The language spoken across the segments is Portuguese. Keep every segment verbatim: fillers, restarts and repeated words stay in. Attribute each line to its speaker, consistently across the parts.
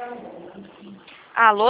Speaker 1: Alô?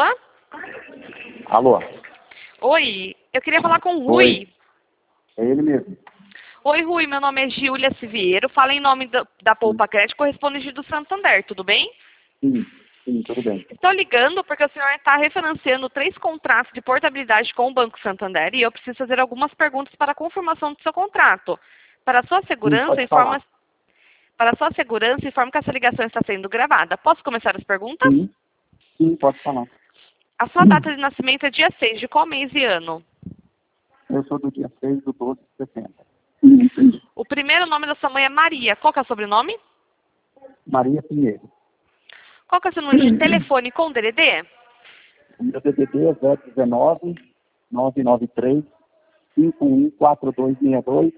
Speaker 2: Alô?
Speaker 1: Oi, eu queria falar com o
Speaker 2: Oi.
Speaker 1: Rui.
Speaker 2: É ele mesmo.
Speaker 1: Oi, Rui, meu nome é Giulia Siviero, falo em nome da, da Poupa Crédito, correspondente do Santander, tudo bem?
Speaker 2: Sim, sim, tudo bem.
Speaker 1: Estou ligando porque o senhor está refinanciando três contratos de portabilidade com o Banco Santander e eu preciso fazer algumas perguntas para a confirmação do seu contrato. Para a sua
Speaker 2: Sim,
Speaker 1: segurança,
Speaker 2: pode
Speaker 1: informa,
Speaker 2: falar.
Speaker 1: para a sua segurança, informe que essa ligação está sendo gravada. Posso começar as perguntas?
Speaker 2: Sim, sim, pode falar.
Speaker 1: A sua data de nascimento é dia seis de qual mês e ano?
Speaker 2: Eu sou do dia seis do doze de setembro.
Speaker 1: O primeiro nome da sua mãe é Maria. Qual que é o sobrenome?
Speaker 2: Maria Pinheiro.
Speaker 1: Qual que é o seu número de telefone com D D D?
Speaker 2: O meu D D D é zero dezenove, nove nove três, cinco um quatro dois seis dois.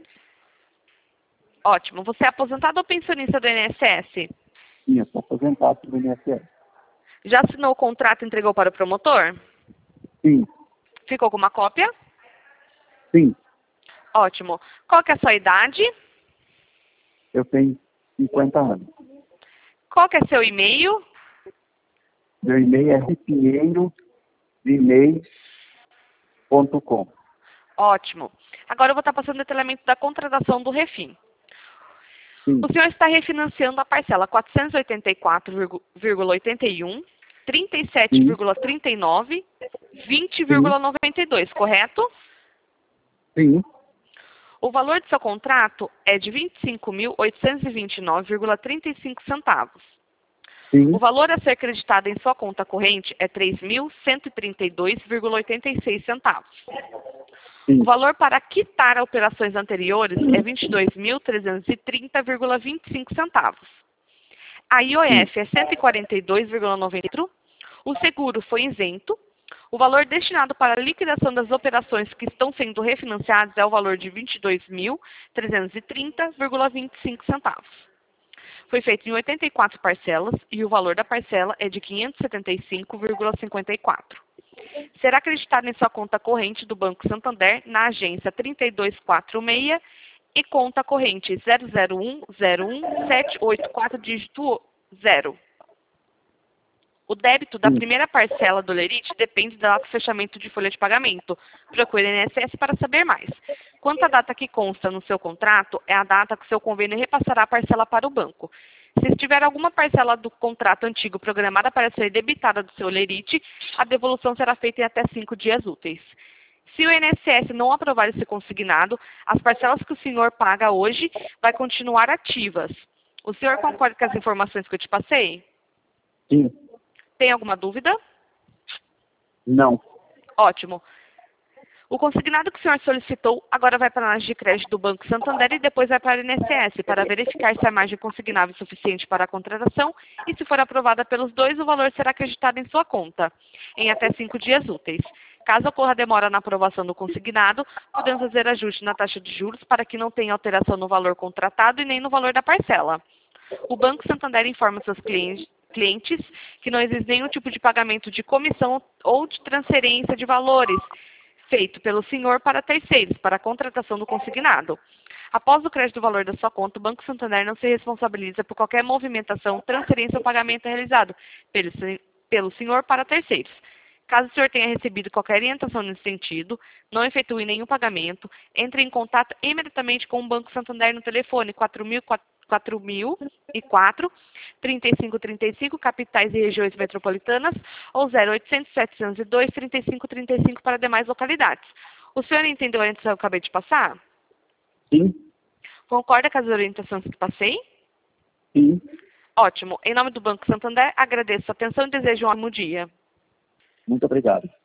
Speaker 1: Ótimo. Você é aposentado ou pensionista do I N S S?
Speaker 2: Sim, eu sou aposentado do I N S S.
Speaker 1: Já assinou o contrato e entregou para o promotor?
Speaker 2: Sim,
Speaker 1: Ficou com uma cópia?
Speaker 2: sim.
Speaker 1: Ótimo. Qual que é a sua idade?
Speaker 2: Eu tenho cinquenta anos.
Speaker 1: Qual que é seu e-mail?
Speaker 2: Meu e-mail é rpinheiro gmail ponto com.
Speaker 1: Ótimo. Agora eu vou estar passando o detalhamento da contratação do refim.
Speaker 2: Sim,
Speaker 1: O senhor está refinanciando a parcela quatrocentos e oitenta e quatro vírgula oitenta e um, trinta e sete
Speaker 2: sim,
Speaker 1: vírgula trinta e nove, vinte
Speaker 2: sim,
Speaker 1: vírgula noventa e dois, correto?
Speaker 2: sim,
Speaker 1: O valor do seu contrato é de vinte e cinco mil oitocentos e vinte e nove vírgula trinta e cinco centavos.
Speaker 2: sim,
Speaker 1: O valor a ser creditado em sua conta corrente é três mil cento e trinta e dois vírgula oitenta e seis centavos.
Speaker 2: sim,
Speaker 1: O valor para quitar operações anteriores é vinte e dois mil trezentos e trinta vírgula vinte e cinco centavos. A I O
Speaker 2: sim,
Speaker 1: F é cento e quarenta e dois vírgula noventa e quatro. O seguro foi isento. O valor destinado para a liquidação das operações que estão sendo refinanciadas é o valor de vinte e dois mil trezentos e trinta vírgula vinte e cinco centavos. Foi feito em oitenta e quatro parcelas e o valor da parcela é de quinhentos e setenta e cinco vírgula cinquenta e quatro. Será acreditado em sua conta corrente do Banco Santander na agência trinta e dois quarenta e seis e conta corrente zero zero um zero um sete oito quatro dígito zero. O débito da
Speaker 2: sim.
Speaker 1: primeira parcela do lerite depende da data de fechamento de folha de pagamento. Procure o I N S S para saber mais. Quanto à data que consta no seu contrato, é a data que o seu convênio repassará a parcela para o banco. Se estiver alguma parcela do contrato antigo programada para ser debitada do seu lerite, a devolução será feita em até cinco dias úteis. Se o I N S S não aprovar esse consignado, as parcelas que o senhor paga hoje vai continuar ativas. O senhor concorda com as informações que eu te passei?
Speaker 2: Sim.
Speaker 1: Tem alguma dúvida?
Speaker 2: Não.
Speaker 1: Ótimo. O consignado que o senhor solicitou agora vai para a análise de crédito do Banco Santander e depois vai para o I N S S para verificar se a margem consignável é suficiente para a contratação e, se for aprovada pelos dois, o valor será acreditado em sua conta em até cinco dias úteis. Caso ocorra demora na aprovação do consignado, podemos fazer ajuste na taxa de juros para que não tenha alteração no valor contratado e nem no valor da parcela. O Banco Santander informa seus clientes clientes que não existe nenhum tipo de pagamento de comissão ou de transferência de valores feito pelo senhor para terceiros, para a contratação do consignado. Após o crédito do valor da sua conta, o Banco Santander não se responsabiliza por qualquer movimentação, transferência ou pagamento realizado pelo, pelo senhor para terceiros. Caso o senhor tenha recebido qualquer orientação nesse sentido, não efetue nenhum pagamento, entre em contato imediatamente com o Banco Santander no telefone quatro mil e quatro, trinta e cinco trinta e cinco, capitais e regiões metropolitanas, ou zero oitocentos, setecentos e dois, trinta e cinco trinta e cinco para demais localidades. O senhor entendeu a orientação que eu acabei de passar?
Speaker 2: Sim.
Speaker 1: Concorda com as orientações que passei?
Speaker 2: Sim.
Speaker 1: Ótimo. Em nome do Banco Santander, agradeço a atenção e desejo um ótimo dia.
Speaker 2: Muito obrigado.